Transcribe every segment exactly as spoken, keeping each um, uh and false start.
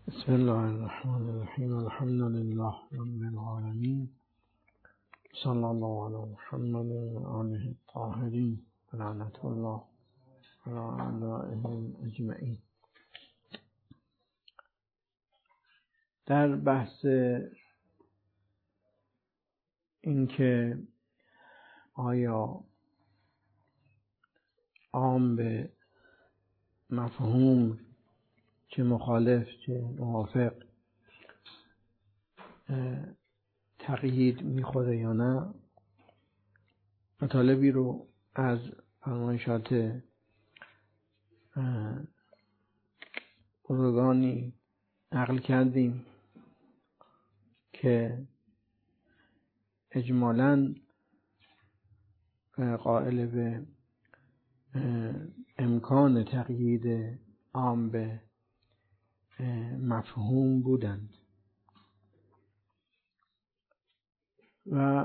بسم الله الرحمن الرحیم. الحمد لله رب العالمین. صلی الله علی محمد و آله الطاهرین. لعنت الله علی اعدائهم اجمعین. در بحث اینکه آیا عام به مفهوم چه مخالف چه موافق تقیید میخوره یا نه، مطالبی رو از فرمایشات بزرگانی نقل کردیم که اجمالاً قائل به امکان تقیید عام به مفهوم بودند و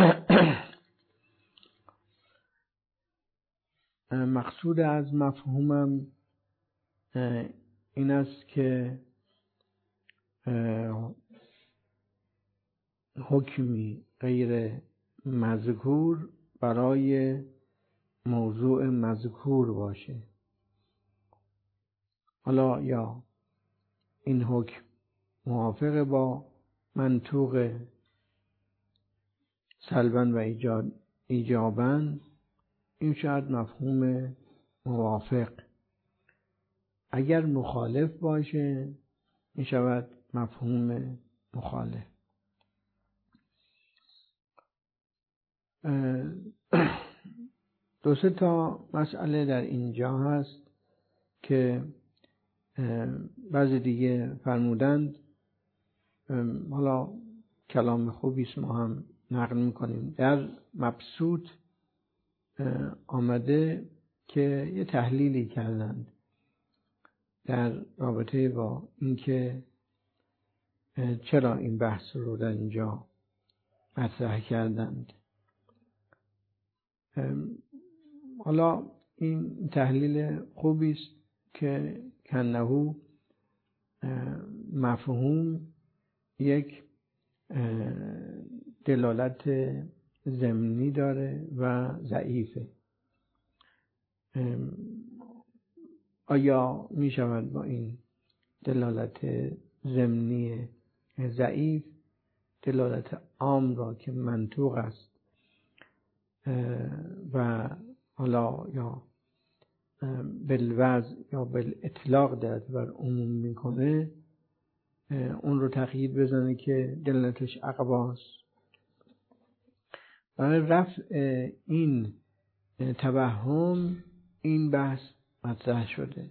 مقصود از مفهومم این است که حکمی غیر مذکور برای موضوع مذکور باشه. حالا یا این حکم موافق با منطوق سلباً و ایجاد ایجاباً، این شاید مفهوم موافق. اگر مخالف باشه می شود مفهوم مخالف. دو سه تا مسئله در اینجا هست که بعضی دیگه فرمودند، حالا کلام خوبی است ما هم نقل میکنیم. در مبسوط آمده که یه تحلیلی کردند در رابطه با اینکه چرا این بحث رو در اینجا مطرح کردند. حالا این تحلیل خوبی است که کنهو مفهوم یک دلالت ضمنی داره و ضعیفه. آیا می شود با این دلالت ضمنی ضعیف دلالت عام را که منطوق است و حالا یا بالوضع یا بالاطلاق دارد بر عموم میکنه، اون رو تقیید بزنه که دلالتش اقواست؟ برای رفع این توهم این بحث مطرح شده.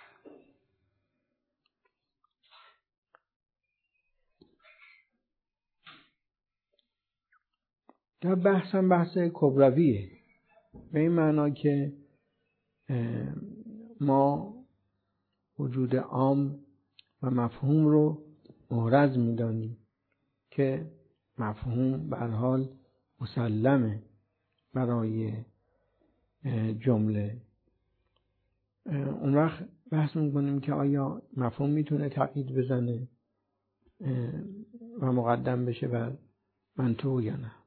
در بحث هم بحث کبرویه، به این معنا که ما وجود عام و مفهوم رو محرز می‌دانیم که مفهوم به هر حال مسلمه برای جمله. اون وقت بحث می‌کنیم که آیا مفهوم میتونه تقیید بزنه و مقدم بشه بر منطوق یا نه.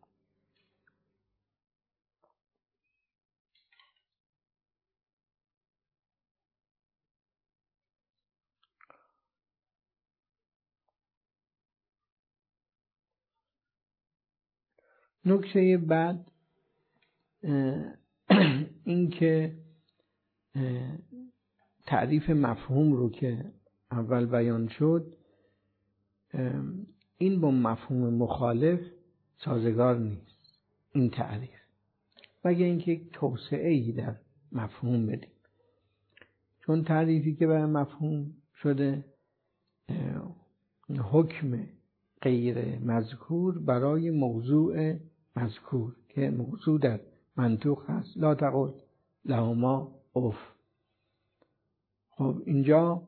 نکته بعد این که تعریف مفهوم رو که اول بیان شد، این با مفهوم مخالف سازگار نیست این تعریف، مگر اینکه یک توسعه‌ای در مفهوم بدیم. چون تعریفی که برای مفهوم شده حکم غیر مذکور برای موضوع مذکور که موضوع در منطوق هست. لا تقل لهما اف. خب اینجا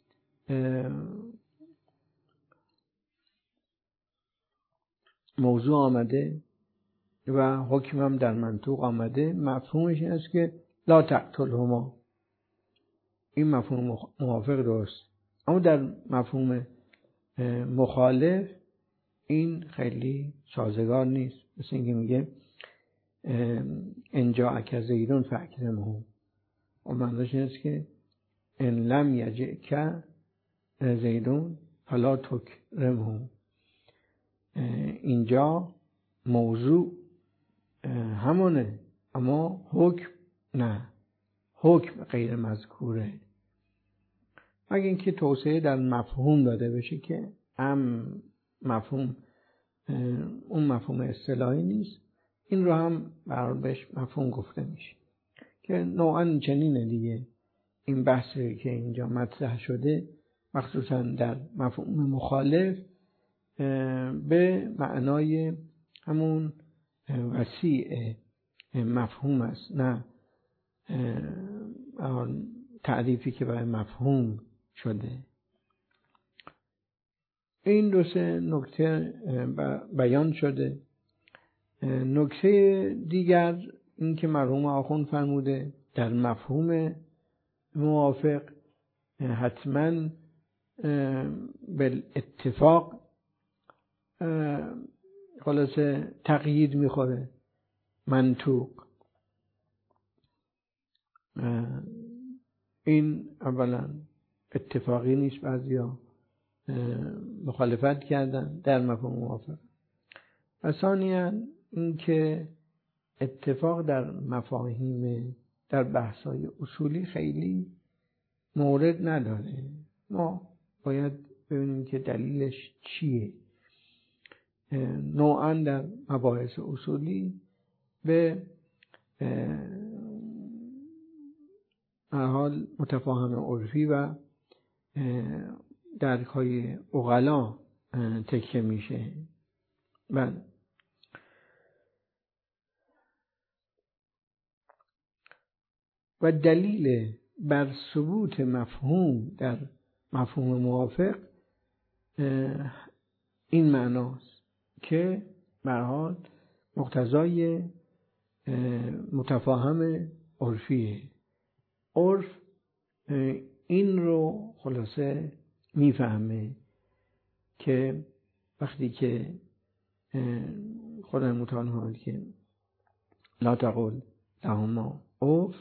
موضوع آمده و حکم هم در منطوق آمده. مفهومش این است که لا تقتلهما. این مفهوم موافق درست، اما در مفهوم مخالف این خیلی سازگار نیست. مثل اینکه میگه انجا اک زیدون فاکرمه، اون معنیش اینه که ان لم یجئک زیدون فلا تکرمه. اینجا موضوع همونه اما حکم نه، حکم غیر مذکوره. مگه اینکه توسعه در مفهوم داده بشه که هم مفهوم اون مفهوم اصطلاحی نیست، این رو هم برای بهش مفهوم گفته میشه که نوعا چنینه دیگه. این بحثی که اینجا مطرح شده مخصوصا در مفهوم مخالف به معنای همون وسیع مفهوم است، نه تعریفی که برای مفهوم شده. این دو سه نکته بیان شده. نکته دیگر این که مرحوم آخوند فرموده در مفهوم موافق حتما بالاتفاق خلاصه تقیید میخوره منطوق. این اولا اتفاقی نیست، بعضیا مخالفت کردن در مفهوم موافق. و ثانیاً این که اتفاق در مفاهیم در بحث‌های اصولی خیلی مورد نداره. ما باید ببینیم که دلیلش چیه. نوعاً در مباحث اصولی به هر حال متفاهم عرفی و درک‌های عقلا تکیه میشه. بله. و دلیل بر ثبوت مفهوم در مفهوم موافق این معناست که به هر حال مقتضای متفاهم عرفیه. عرف این رو خلاصه میفهمه که وقتی که خدای متعال فرمود که لا تقل لهما اف،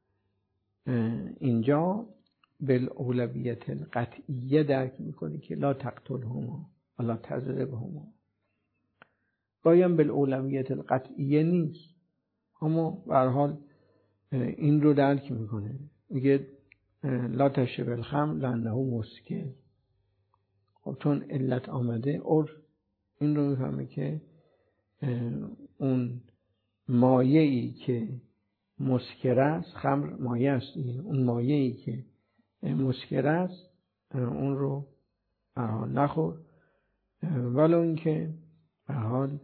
اینجا بالاولویت القطعیه درک میکنه که لا تقتلهما ولا تضربهما. گایم بالاولویت القطعیه نیست، اما به هر حال این رو درک میکنه. میگه لا تشرب الخمر لانه مسکر. خب چون علت آمده عرف این رو میفهمه که اون مایعی که مسکر است، خمر مایع است، اون مایعی که مسکر است اون رو به هر حال نخور، ولو اینکه به هر حال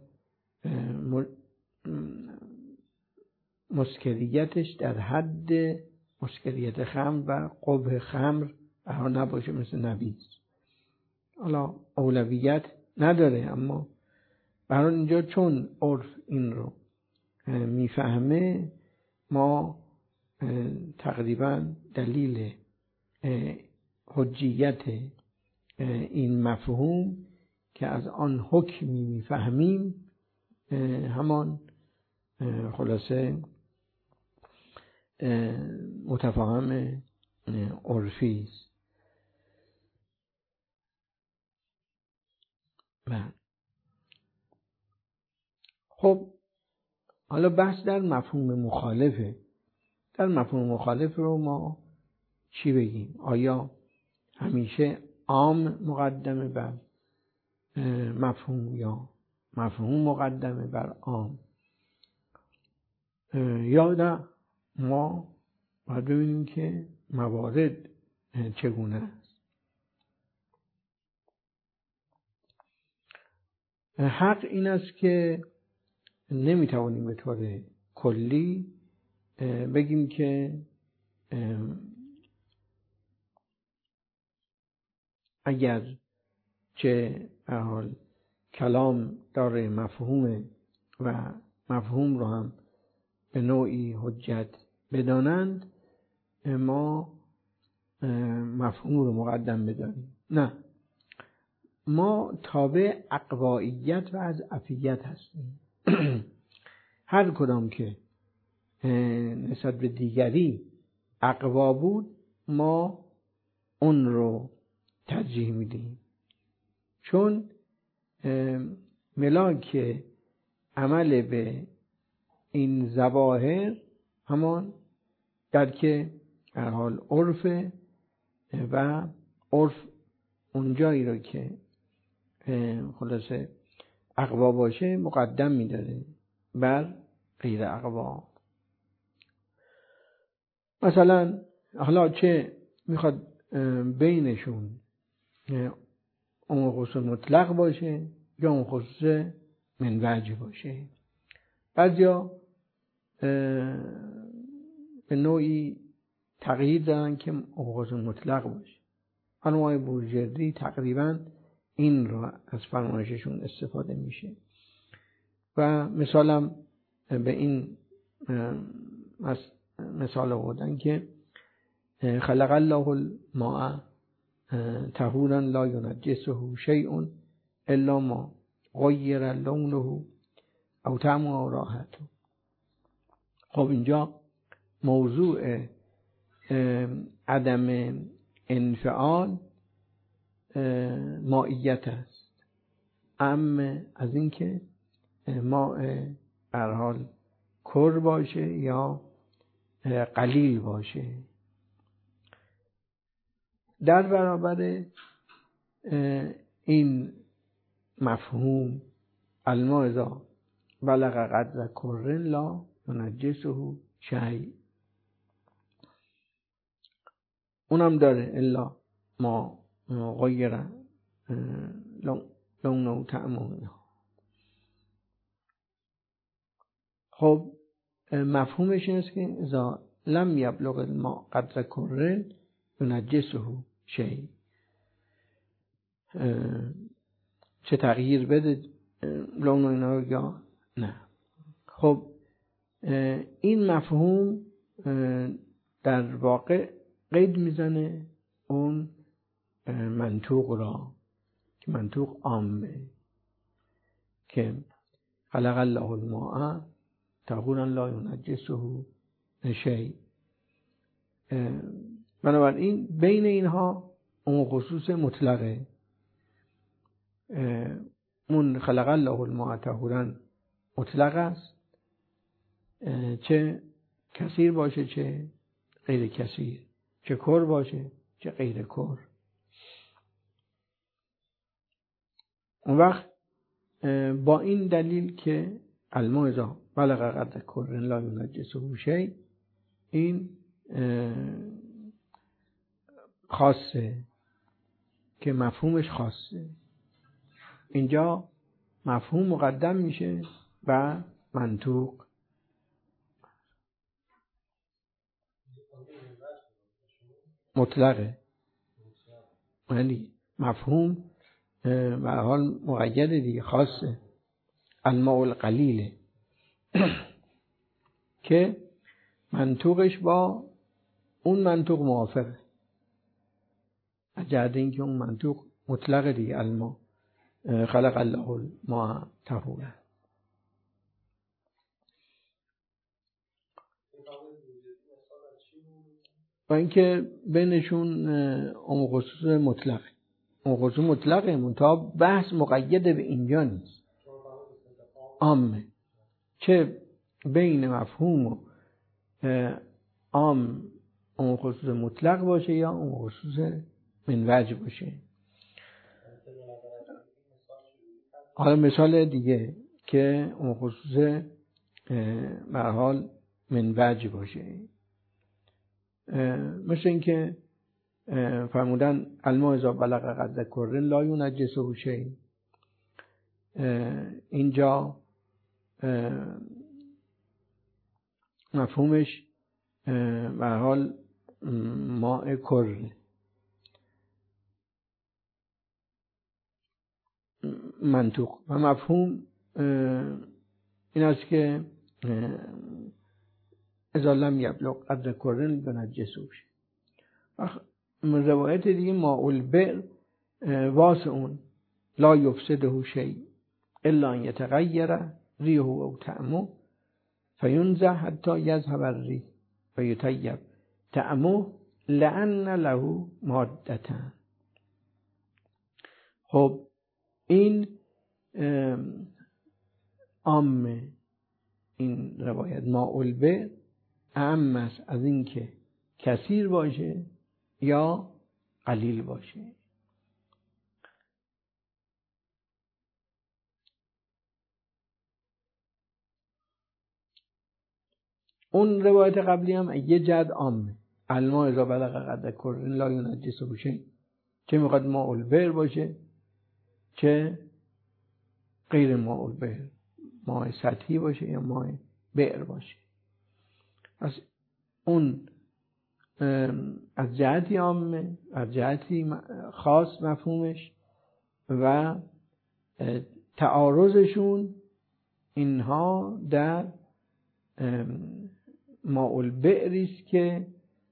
مسکریتش در حد مسکریت خمر و قبح خمر به هر حال نباشه، مثل نبیذ. حالا اولویت نداره، اما به هر حال اینجا چون عرف این رو میفهمه، ما تقریبا دلیل حجیت این مفهوم که از آن حکمی میفهمیم همان خلاصه متفاهم عرفی است. خب حالا بحث در مفهوم مخالفه. در مفهوم مخالف رو ما چی بگیم؟ آیا همیشه عام مقدمه بر مفهوم یا مفهوم مقدمه بر عام، یا نه ما باید ببینیم که موارد چگونه است؟ حق این است که نمیتوانیم به طور کلی بگیم که اگر چه به حال کلام داره مفهوم و مفهوم رو هم به نوعی حجت بدانند، ما مفهوم رو مقدم بدانیم. نه، ما تابع اقواییت و از عفیت هستیم. هر کدام که نسبت به دیگری اقوا بود ما اون رو ترجیح میدیم، چون ملاک عمل به این ظواهر همان درک در حال عرف و عرف اونجایی رو که خلاصه اقوا باشه مقدم میداره بر غیر اقوا. مثلا حالا چه میخواد بینشون اون خصوص مطلق باشه یا اون خصوص من وجه باشه. بعضیا به نوعی تغییر دارن که اون خصوص مطلق باشه. خانم‌های بورژردی تقریبا این رو از فرمایششون استفاده میشه و مثالم به این مثال آوردن که خلق الله الماء طهورا لا ينجسه شیء الا ما غیر لونه او طعمه او رائحته. خب اینجا موضوع عدم انفعال مائیت است، اما از اینکه ماء به هر حال کر باشه یا قلیل باشه. در برابر این مفهوم الماء اذا بلغ قدر کر لا ینجسه شیء، اونم داره الا ما غیر لونه و طعمه. خب مفهومش این است که اذا لم یبلغ الماء قدر کر ینجسه شیء، چه تغییر بده لون و اینا یا نه. خب این مفهوم در واقع قید میزنه اون منطوق را که منطوق عامه که خلق الله الماء طهورا لا ینجسه شیء. بنابراین بین اینها اون خصوص مطلقه، اون خلق الله الماء طهورا مطلق است، چه کثیر باشه چه غیر کثیر، چه کر باشه چه غیر کر. اون وقت با این دلیل که الماء اذا بلغ قدر کر لا ینجسه شیء، این خاصه که مفهومش خاصه، اینجا مفهوم مقدم میشه و منطوق. مطلقه یعنی مفهوم به هر حال مقید دیگه، خاصه الماء القلیله که منطوقش با اون منطوق موافقه، از جهت اینکه اون منطوق مطلق دیگه، الماء خلق الله الماء طهورا. و اینکه بینشون اون خصوص مطلق اون خصوص مطلقه، منتها بحث مقید به اینجا نیست، عامه، چه بین مفهوم و عام اون خصوص مطلق باشه یا اون خصوص من وجه باشه. حالا مثال دیگه که اون خصوص به هر حال من وجه باشه، مثل اینکه فرمودن الماء اذا بلغ قدر کر لا ینجسه شیء. اینجا مفهومش به هر حال ماء کر، منطوق و مفهوم این است که اذا لم یبلغ قدر کر ینجسه شیء. روایت دیگه ماء البئر واسه اون لا یفسده شیء الا ان یتغیر ریحه او طعمه فینزع حتی یذهب الریح و یطیب طعمه لأن له مادتان. خب این عام این روایت ماء البئر اعم است از این که کثیر باشه یا قلیل باشه. اون روایت قبلی هم یه جد عامه، الماء اذا بلغ قدر کر لا ینجسه شیء، چه میخواد ماء البئر باشه چه غیر ماء البئر، ماء سطحی باشه یا ماء بئر باشه. پس اون از جهتی عامه، از جهتی خاص مفهومش و تعارضشون اینها در ماء البئر است که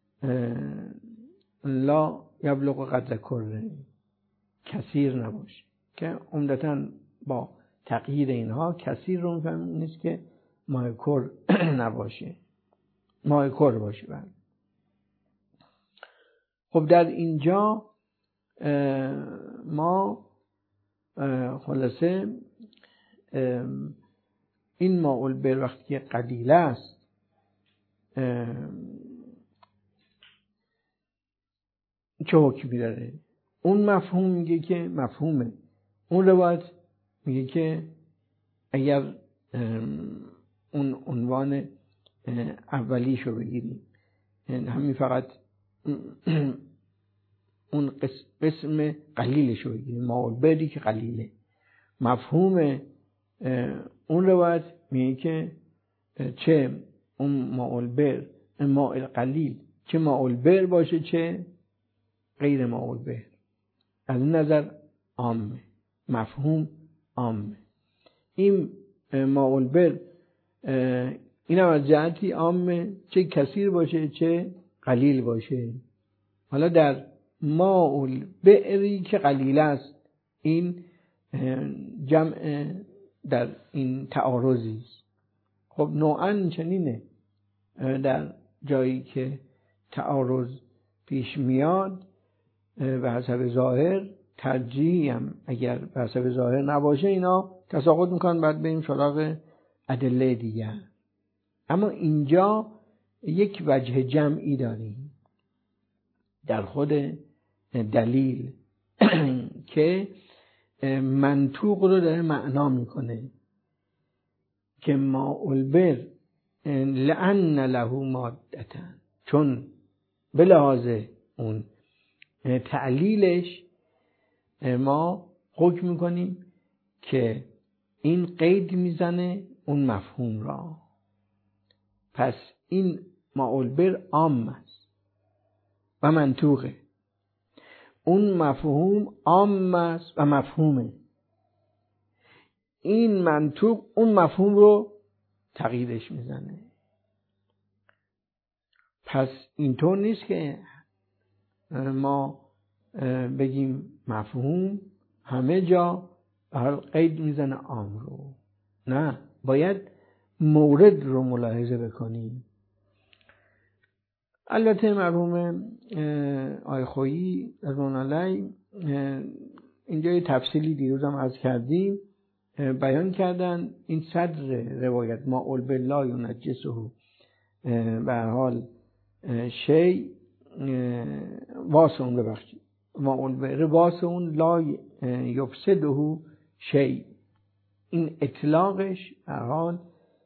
لا یبلغ قدر کره، کثیر نباشه، که عمدتاً با تغییر اینها کثیر رو میفهمیم نیست که ماء کر نباشه، ماء کر باشه. بعد خب در اینجا ما خلاصه این ماء البئر وقتی که قلیل است چه حکمی داره؟ اون مفهوم میگه که مفهومه اون روایت میگه که اگر اون عنوان اولیشو بگیریم، همین فقط اون قسم قلیلشو بگیریم، ماء البئری که قلیله، مفهوم اون روایت میگه که چه اون ماء البئر ماء القلیل چه ماء البئر باشه چه غیر ماء البئر، از این نظر عامه، مفهوم عامه. این ماء البئر این هم از جهتی عامه، چه کثیر باشه چه قلیل باشه. حالا در ماء البئری که قلیل است این جمع در این تعارضی است. خب نوعاً چنینه، در جایی که تعارض پیش میاد به حسب ظاهر ترجیح هم اگر به حسب ظاهر نباشه اینا تساقط میکنن، بعد بریم سراغ ادله دیگر. اما اینجا یک وجه جمعی داریم در خود دلیل که منطوق رو داره معنا میکنه که ماء البئر لأن له مادتان، چون به لحاظ اون تعلیلش ما حکم میکنیم که این قید میزنه اون مفهوم را. پس این ماء البئر عام است و منطوقه، اون مفهوم عام است و مفهومه، این منطوق اون مفهوم رو تغییرش میزنه. پس اینطور نیست که ما بگیم مفهوم همه جا قید میزنه عام رو، نه، باید مورد رو ملاحظه بکنیم. البته مرحوم آقای خویی رضوان الله اینجا یه تفصیلی دیروز هم عرض کردیم بیان کردن، این صدر روایت ماء البئر لا ینجسه به هر حال شی واسه اون ببخشید ماء البئر واسه اون لا یفسده شی، این اطلاقش به هر حال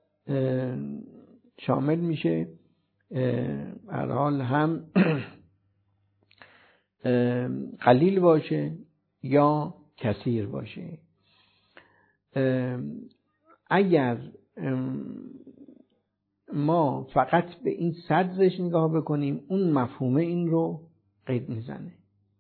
شامل میشه هر حال هم قلیل باشه یا کثیر باشه. اگر ما فقط به این صدرش نگاه بکنیم اون مفهومه این رو قید میزنه،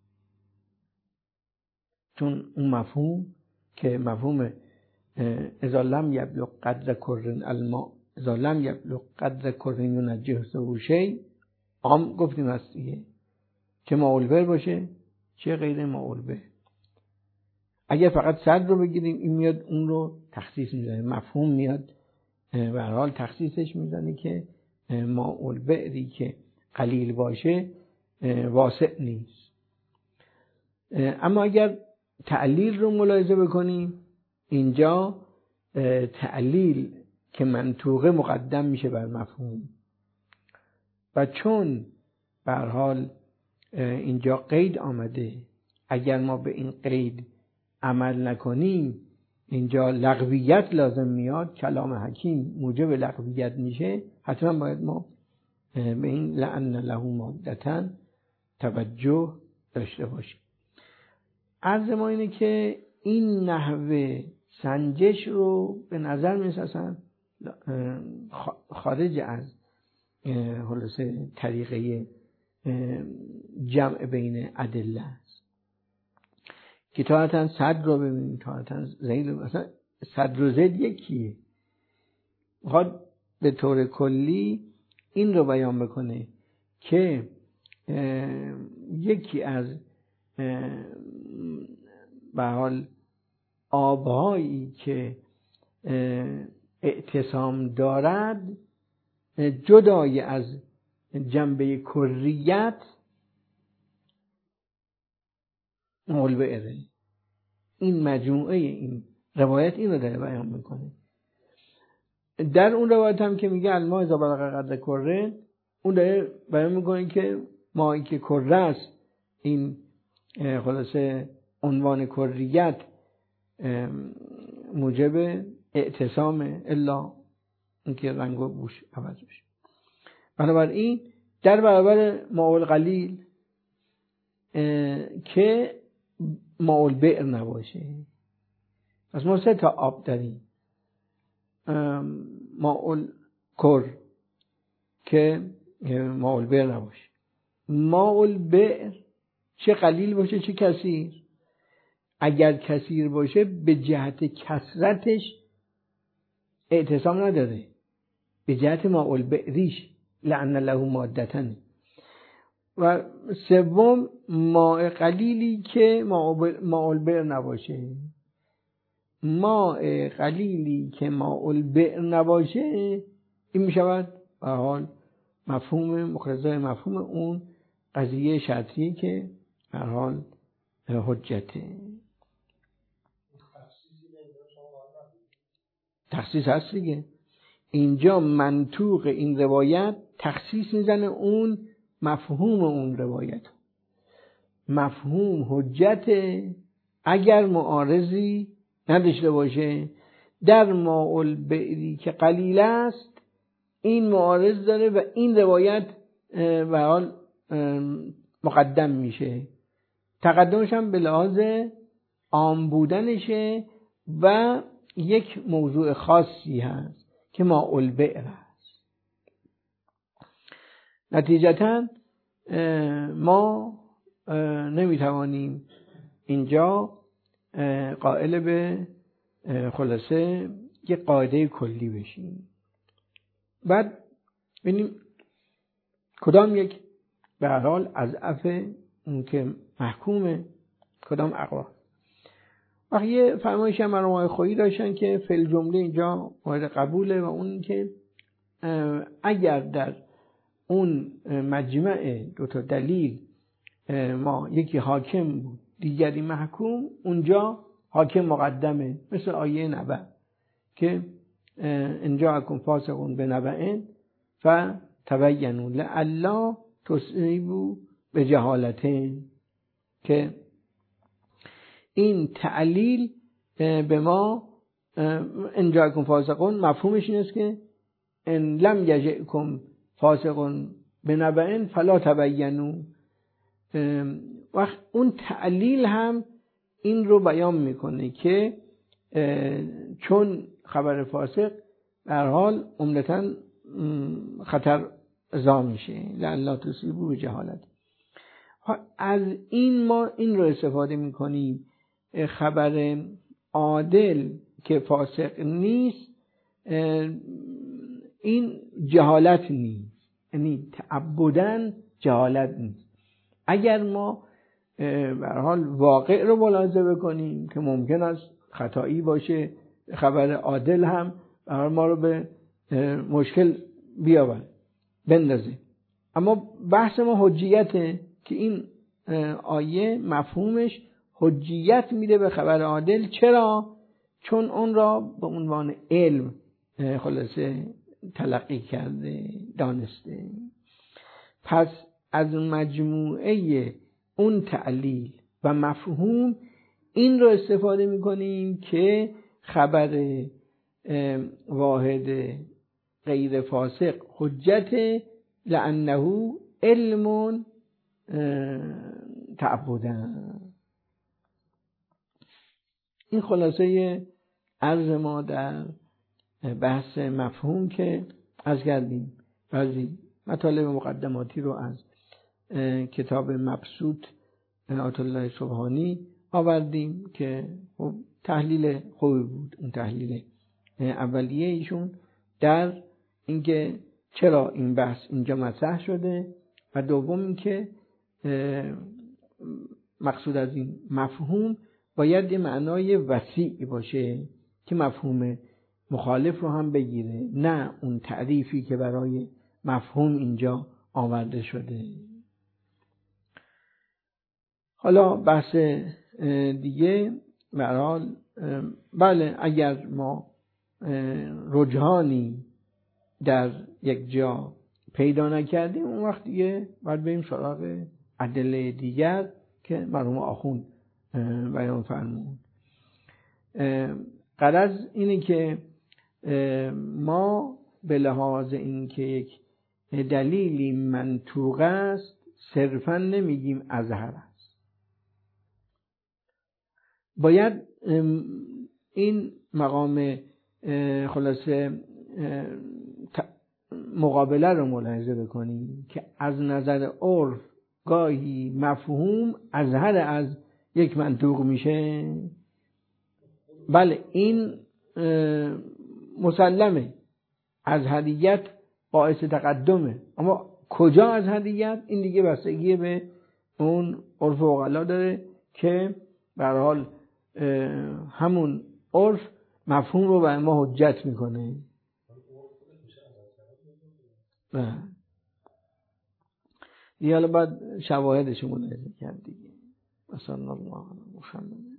چون اون مفهوم که مفهوم اذا لم یبلغ قدر کر الماء اذا لم یبلغ قدر کر ینجسه شیء عام گفتیم هست دیگه، چه ماء البئر باشه چه غیر ماء البئر. اگر فقط صد رو بگیریم این میاد اون رو تخصیص میزنه، مفهوم میاد به هر حال تخصیصش میزنه که ماء البئری که قلیل باشه واسع نیست. اما اگر تعلیل رو ملاحظه بکنیم، اینجا تعلیل که منطوقه مقدم میشه بر مفهوم و چون به هر حال اینجا قید آمده، اگر ما به این قید عمل نکنیم اینجا لغویت لازم میاد، کلام حکیم موجب لغویت میشه، حتما باید ما به این لأن له مادة توجه داشته باشیم. عرض ما اینه که این نحوه سنجش رو به نظر میسازن خارج از خلاصه طریقه جمع بین ادله است که تاعتاً صد رو ببینیم، تاعتاً زید رو، مثلا صد رو زید یکیه، میخواد به طور کلی این رو بیان بکنه که یکی از به حال آبهایی که اعتصام دارد جدای از جنبه کریت مولبئره. این مجموعه این روایت این رو داره بیان میکنه. در اون روایت هم که میگه الماء اذا بلغ قدر کره، اون داره بیان میکنه که ماهی که کره است، این خلاصه عنوان کریت موجب اعتصام الا اینکه رنگ و بوش عوض بشه. بنابراین در برابر ماء القلیل که ماء البئر نباشه، پس ما سه تا آب داریم، ماء الکر که ماء البئر نباشه، ماء البئر چه قلیل باشه چه کثیر، اگر کثیر باشه به جهت کثرتش اعتصام نداره، به جهت ماء البئریش لأن له مادة. و سوم ماء قلیلی که ماء البئر نباشه، ماء قلیلی که ماء البئر نباشه این میشود به حال مفهوم مقتضای مفهوم اون قضیه شرطی که به حال حجته. تخصیص هست دیگه، اینجا منطوق این روایت تخصیص میزنه اون مفهوم اون روایت. مفهوم حجت اگر معارضی نداشته باشه، در ماء البئری که قلیل است این معارض داره و این روایت به حال مقدم میشه، تقدمش هم به لحاظ عام بودنشه و یک موضوع خاصی هست که ماء البئر هست. نتیجتاً ما نمیتوانیم اینجا قائل به خلاصه یک قاعده کلی بشیم. بعد ببینیم کدام یک به هر حال از اضعف اون که محکومه کدام اقوا. وقتی یه فرمایش هم مرحوم خویی داشتن که فی الجمله اینجا مورد قبوله و اون که اگر در اون مجمع دو تا دلیل ما یکی حاکم بود دیگری محکوم، اونجا حاکم مقدمه، مثل آیه نبأ که ان جاءکم فاسق بنبأ فتبینوا لئلا تصیبوا بجهالة، که این تعلیل به ما ان جاءکم فاسق مفهومش این است که ان لم یجئکم فاسق بنبأ فلا تبینوا. وقت اون تعلیل هم این رو بیان میکنه که چون خبر فاسق در حال عمدتاً خطر ازا میشه لعل تصیبوا بجهالة. از این ما این رو استفاده میکنیم، خبر عادل که فاسق نیست این جهالت نیست، یعنی تعبداً جهالت نیست. اگر ما به هر حال واقع رو ملاحظه بکنیم که ممکن است خطایی باشه، خبر عادل هم به هر حال ما رو به مشکل بیاورد بندازه. اما بحث ما حجیته که این آیه مفهومش حجیت میده به خبر عادل. چرا؟ چون اون را به عنوان علم خلاصه تلقی کرده، دانسته. پس از مجموعه اون تعلیل و مفهوم این رو استفاده میکنیم که خبر واحد غیر فاسق حجت، لانه علم تعبدن. این خلاصه عرض ما در بحث مفهوم که عرض کردیم. بعضی مطالب مقدماتی رو از کتاب مبسوط آیت الله سبحانی آوردیم که خب تحلیل خوبی بود. اون تحلیل اولیه ایشون در اینکه چرا این بحث اینجا مطرح شده و دوم اینکه مقصود از این مفهوم باید یه معنای وسیع باشه که مفهوم مخالف رو هم بگیره، نه اون تعریفی که برای مفهوم اینجا آورده شده. حالا بحث دیگه به هر حال بله اگر ما رجحانی در یک جا پیدا نکردیم اون وقت دیگه باید بریم سراغ ادله دیگر که مرحوم آخوند بیان فرمود. غرض اینه که ما به لحاظ اینکه یک دلیلی منطوق است صرفا نمیگیم اظهر است، باید این مقام خلاصه مقابله رو ملاحظه بکنیم که از نظر عرف گاهی مفهوم اظهر از یک منطوق میشه. بله این مسلمه، ازهریت باعث تقدمه، اما کجا ازهریت این دیگه بستگی به اون عرف عقلا داره که به هر حال همون عرف مفهوم رو برای ما حجت میکنه. دیگه حالا بعد شواهدش رو ملاحظه کرد دیگه. صلی الله علیه و محمد.